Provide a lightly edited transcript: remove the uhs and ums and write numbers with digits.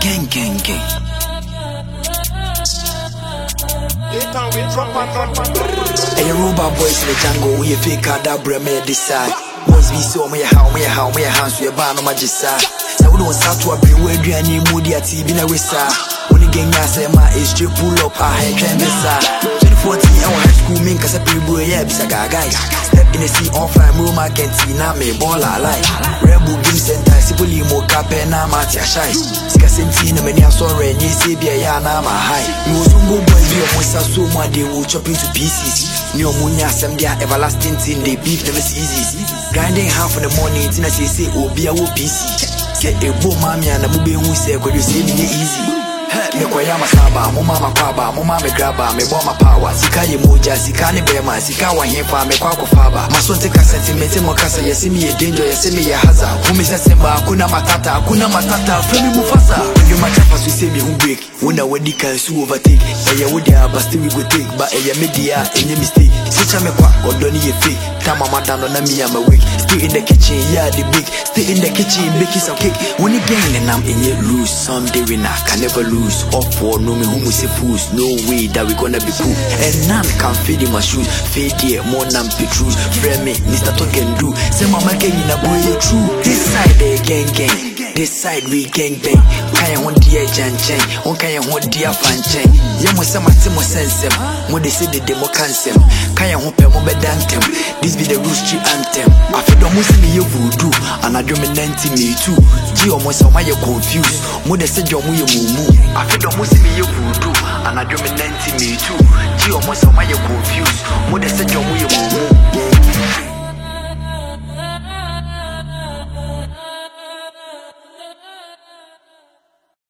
Gang. Hey, robot boys in the jungle, we fake out that bread, me decide. Once we saw me how hands we ban on my jisa. So we don't start to be where you need moody at TV na wisa. When the gang say my age to pull up a head can be sa. 2014 our high school mean cause a people yeah bisa guys. Step in the sea on fire room cantina me ball like. Rebel gives and simple mo kapena matia shy. Sika senti na many sorry ni say bia ya na ma high. You was go boy you almost so much they will chop into pieces. Ni omunya sem dia everlasting thing they beef never easy. Grinding half in the morning tina say obi a wo PC. Say e bo mami na mu be hu say go you say me easy. Me kwaya masaba, mo mama kwaba, mo mama graba, me bomb my power. Sika ye moja, sika ni bema, sika wa himpa, me kwako faba. Masonte ka sentiment mo kasa, yesi mi ye danger, yesi mi ye hazard. Umi se semba, kuna matata, fremi mufasa. You machapa so say me who break. Wona wedi kan su overtake. Eya wodi abasti we go take, but eya media enye mistake. Sicha me kwa odoni ye fake. Tama madano na me am awake. Stay in the kitchen, yeah the big. Stay in the kitchen, baking some cake. When you gang and I'm in ye lose, someday we not can never lose. Up for no me who say fools. No way that we gonna be cool. And none can fade in my shoes. Fade here, more than Petrus. Friend me, Mr. Talk and do. Say mama gang in a boy you true. This side they gang. This side we gang bang. Kaya hon dia jan chen. On kaya hon dia fan chen. Yamo sama timo sensem. Mo they say the demo cancel. Kaya hon pe mo bedantem. This be the Roots Street anthem. I feel don't see me you voodoo. And I do me 90 me too. G almost so my confused. Mo they say you mumu. I feel don't see me you voodoo. And I do me 90 me too. G almost so my confused. Mo they say you mumu.